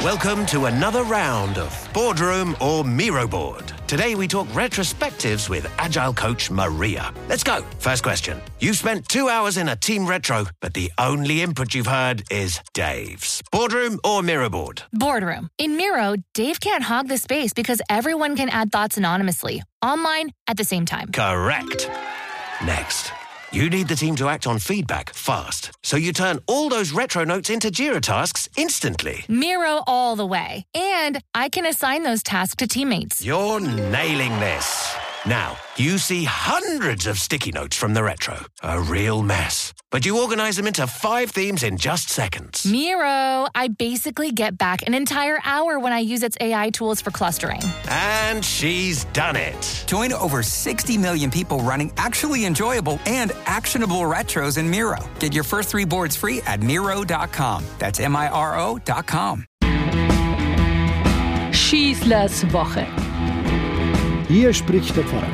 Welcome to another round of Boardroom or Miro Board. Today we talk retrospectives with Agile coach Maria. Let's go. First question. You've spent 2 hours in a team retro, but the only input you've heard is Dave's. Boardroom or Miro Board? Boardroom. In Miro, Dave can't hog the space because everyone can add thoughts anonymously, online, at the same time. Correct. Next. You need the team to act on feedback fast, so you turn all those retro notes into Jira tasks instantly. Miro all the way. And I can assign those tasks to teammates. You're nailing this. Now, you see hundreds of sticky notes from the retro. A real mess. But you organize them into 5 themes in just seconds. Miro, I basically get back an entire hour when I use its AI tools for clustering. And she's done it. Join over 60 million people running actually enjoyable and actionable retros in Miro. Get your first 3 boards free at Miro.com. That's MIRO.com. Schießlers Woche. Hier spricht der Pfarrer.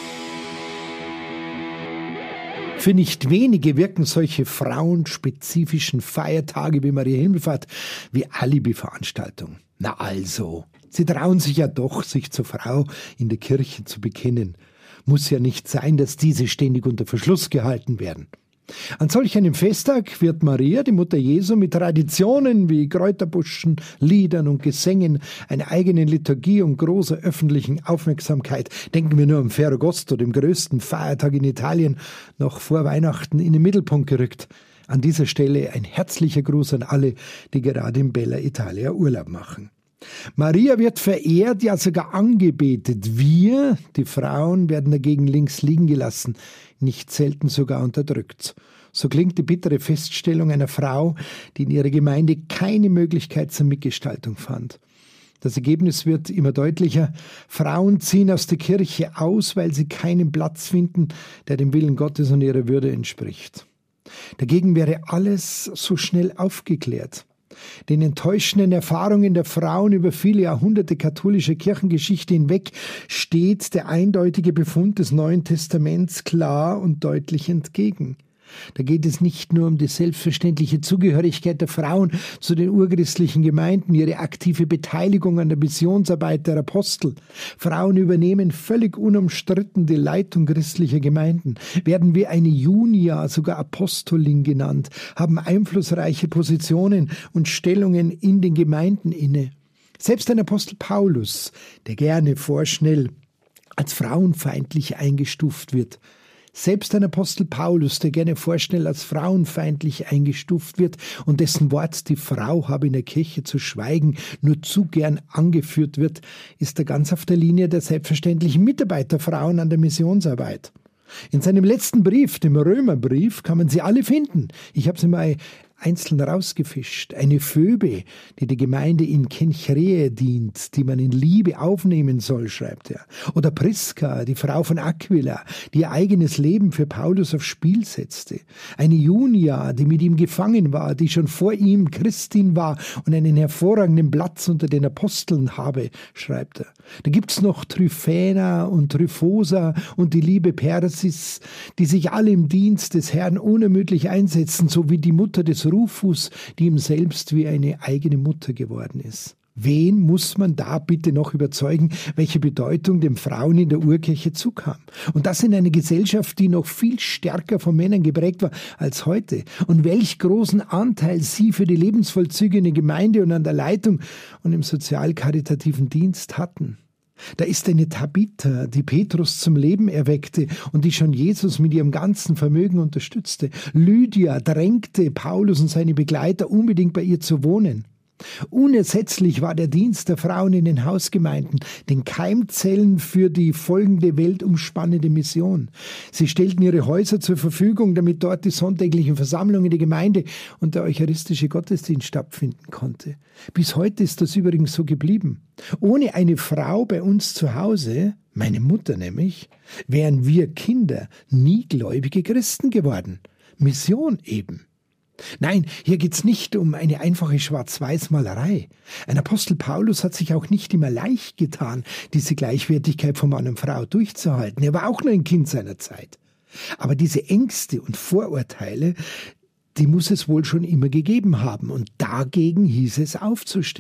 Für nicht wenige wirken solche frauenspezifischen Feiertage wie Maria Himmelfahrt wie Alibi-Veranstaltungen. Na also, sie trauen sich ja doch, sich zur Frau in der Kirche zu bekennen. Muss ja nicht sein, dass diese ständig unter Verschluss gehalten werden. An solch einem Festtag wird Maria, die Mutter Jesu, mit Traditionen wie Kräuterbuschen, Liedern und Gesängen, einer eigenen Liturgie und großer öffentlichen Aufmerksamkeit, denken wir nur am Ferragosto, dem größten Feiertag in Italien, noch vor Weihnachten in den Mittelpunkt gerückt. An dieser Stelle ein herzlicher Gruß an alle, die gerade in Bella Italia Urlaub machen. Maria wird verehrt, ja sogar angebetet. Wir, die Frauen, werden dagegen links liegen gelassen, nicht selten sogar unterdrückt. So klingt die bittere Feststellung einer Frau, die in ihrer Gemeinde keine Möglichkeit zur Mitgestaltung fand. Das Ergebnis wird immer deutlicher. Frauen ziehen aus der Kirche aus, weil sie keinen Platz finden, der dem Willen Gottes und ihrer Würde entspricht. Dagegen wäre alles so schnell aufgeklärt. Den enttäuschenden Erfahrungen der Frauen über viele Jahrhunderte katholischer Kirchengeschichte hinweg steht der eindeutige Befund des Neuen Testaments klar und deutlich entgegen. Da geht es nicht nur um die selbstverständliche Zugehörigkeit der Frauen zu den urchristlichen Gemeinden, ihre aktive Beteiligung an der Missionsarbeit der Apostel. Frauen übernehmen völlig unumstritten die Leitung christlicher Gemeinden, werden wie eine Junia, sogar Apostolin genannt, haben einflussreiche Positionen und Stellungen in den Gemeinden inne. Selbst ein Apostel Paulus, der gerne vorschnell als frauenfeindlich eingestuft wird, selbst ein Apostel Paulus, der gerne vorschnell als frauenfeindlich eingestuft wird und dessen Wort, die Frau habe in der Kirche zu schweigen, nur zu gern angeführt wird, ist da ganz auf der Linie der selbstverständlichen Mitarbeit der Frauen an der Missionsarbeit. In seinem letzten Brief, dem Römerbrief, kann man sie alle finden. Ich habe sie mal einzeln rausgefischt. Eine Phoebe, die der Gemeinde in Kenchrea dient, die man in Liebe aufnehmen soll, schreibt er. Oder Priska, die Frau von Aquila, die ihr eigenes Leben für Paulus aufs Spiel setzte. Eine Junia, die mit ihm gefangen war, die schon vor ihm Christin war und einen hervorragenden Platz unter den Aposteln habe, schreibt er. Da gibt's noch Tryphäna und Tryphosa und die liebe Persis, die sich alle im Dienst des Herrn unermüdlich einsetzen, so wie die Mutter des Rufus, die ihm selbst wie eine eigene Mutter geworden ist. Wen muss man da bitte noch überzeugen, welche Bedeutung den Frauen in der Urkirche zukam? Und das in einer Gesellschaft, die noch viel stärker von Männern geprägt war als heute. Und welch großen Anteil sie für die Lebensvollzüge in der Gemeinde und an der Leitung und im sozial-karitativen Dienst hatten. Da ist eine Tabitha, die Petrus zum Leben erweckte und die schon Jesus mit ihrem ganzen Vermögen unterstützte. Lydia drängte Paulus und seine Begleiter unbedingt bei ihr zu wohnen. Unersetzlich war der Dienst der Frauen in den Hausgemeinden, den Keimzellen für die folgende weltumspannende Mission. Sie stellten ihre Häuser zur Verfügung, damit dort die sonntäglichen Versammlungen der Gemeinde und der eucharistische Gottesdienst stattfinden konnte. Bis heute ist das übrigens so geblieben. Ohne eine Frau bei uns zu Hause, meine Mutter nämlich, wären wir Kinder nie gläubige Christen geworden. Mission eben. Nein, hier geht's nicht um eine einfache Schwarz-Weiß-Malerei. Ein Apostel Paulus hat sich auch nicht immer leicht getan, diese Gleichwertigkeit von Mann und Frau durchzuhalten. Er war auch nur ein Kind seiner Zeit. Aber diese Ängste und Vorurteile, die muss es wohl schon immer gegeben haben. Und dagegen hieß es aufzustehen.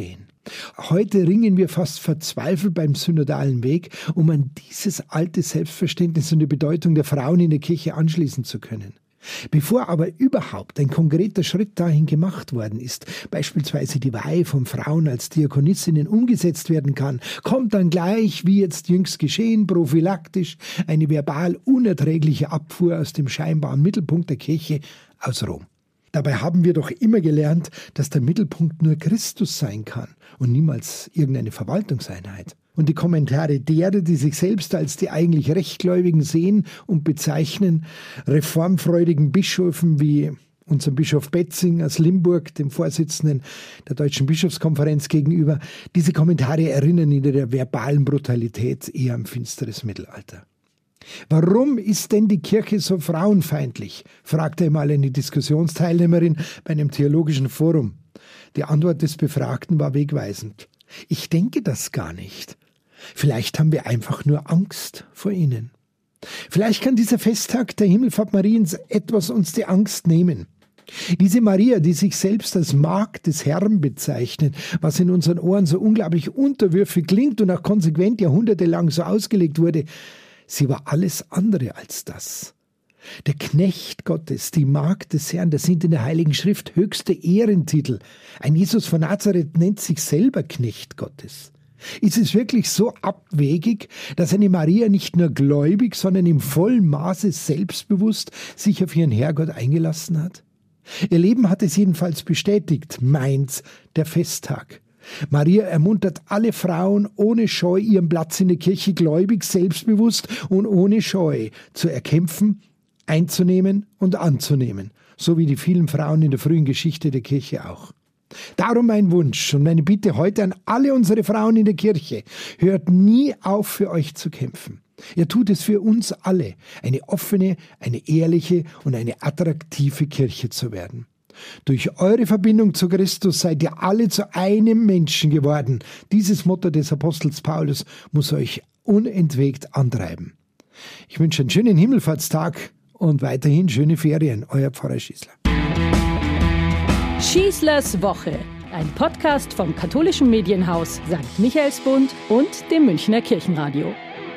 Heute ringen wir fast verzweifelt beim synodalen Weg, um an dieses alte Selbstverständnis und die Bedeutung der Frauen in der Kirche anschließen zu können. Bevor aber überhaupt ein konkreter Schritt dahin gemacht worden ist, beispielsweise die Weihe von Frauen als Diakonissinnen umgesetzt werden kann, kommt dann gleich, wie jetzt jüngst geschehen, prophylaktisch eine verbal unerträgliche Abfuhr aus dem scheinbaren Mittelpunkt der Kirche aus Rom. Dabei haben wir doch immer gelernt, dass der Mittelpunkt nur Christus sein kann und niemals irgendeine Verwaltungseinheit. Und die Kommentare derer, die sich selbst als die eigentlich Rechtgläubigen sehen und bezeichnen, reformfreudigen Bischöfen wie unserem Bischof Betzing aus Limburg, dem Vorsitzenden der Deutschen Bischofskonferenz gegenüber, diese Kommentare erinnern in der verbalen Brutalität eher an finsteres Mittelalter. Warum ist denn die Kirche so frauenfeindlich? Fragte einmal eine Diskussionsteilnehmerin bei einem theologischen Forum. Die Antwort des Befragten war wegweisend. Ich denke das gar nicht. Vielleicht haben wir einfach nur Angst vor ihnen. Vielleicht kann dieser Festtag der Himmelfahrt Mariens etwas uns die Angst nehmen. Diese Maria, die sich selbst als Magd des Herrn bezeichnet, was in unseren Ohren so unglaublich unterwürfig klingt und auch konsequent jahrhundertelang so ausgelegt wurde, sie war alles andere als das. Der Knecht Gottes, die Magd des Herrn, das sind in der Heiligen Schrift höchste Ehrentitel. Ein Jesus von Nazareth nennt sich selber Knecht Gottes. Ist es wirklich so abwegig, dass eine Maria nicht nur gläubig, sondern im vollen Maße selbstbewusst sich auf ihren Herrgott eingelassen hat? Ihr Leben hat es jedenfalls bestätigt, meint der Festtag. Maria ermuntert alle Frauen ohne Scheu ihren Platz in der Kirche gläubig, selbstbewusst und ohne Scheu zu erkämpfen, einzunehmen und anzunehmen, so wie die vielen Frauen in der frühen Geschichte der Kirche auch. Darum mein Wunsch und meine Bitte heute an alle unsere Frauen in der Kirche: Hört nie auf, für euch zu kämpfen. Ihr tut es für uns alle, eine offene, eine ehrliche und eine attraktive Kirche zu werden. Durch eure Verbindung zu Christus seid ihr alle zu einem Menschen geworden. Dieses Motto des Apostels Paulus muss euch unentwegt antreiben. Ich wünsche einen schönen Himmelfahrtstag und weiterhin schöne Ferien. Euer Pfarrer Schießler. Schießlers Woche, ein Podcast vom katholischen Medienhaus St. Michaelsbund und dem Münchner Kirchenradio.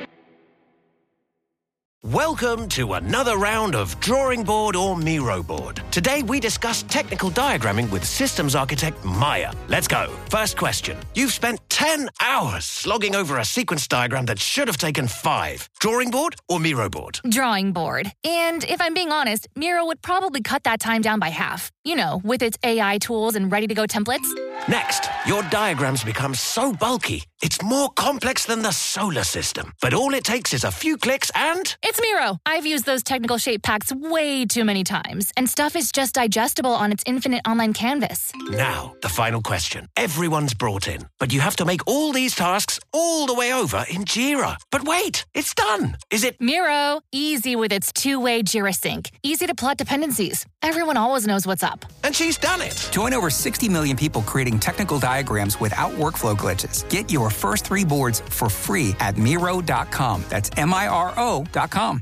Welcome to another round of Drawing Board or Miro Board. Today we discuss technical diagramming with systems architect Maya. Let's go. First question. You've spent 10 hours slogging over a sequence diagram that should have taken 5. Drawing board or Miro board? Drawing board. And if I'm being honest, Miro would probably cut that time down by half. You know, with its AI tools and ready-to-go templates. Next, your diagrams become so bulky, it's more complex than the solar system. But all it takes is a few clicks and... It's Miro. I've used those technical shape packs way too many times, and stuff is just digestible on its infinite online canvas. Now, the final question. Everyone's brought in, but you have to make all these tasks all the way over in Jira. But wait, it's done. Is it... Miro. Easy with its two-way Jira sync. Easy to plot dependencies. Everyone always knows what's up. And she's done it. Join over 60 million people creating technical diagrams without workflow glitches. Get your first 3 boards for free at Miro.com. That's Miro.com.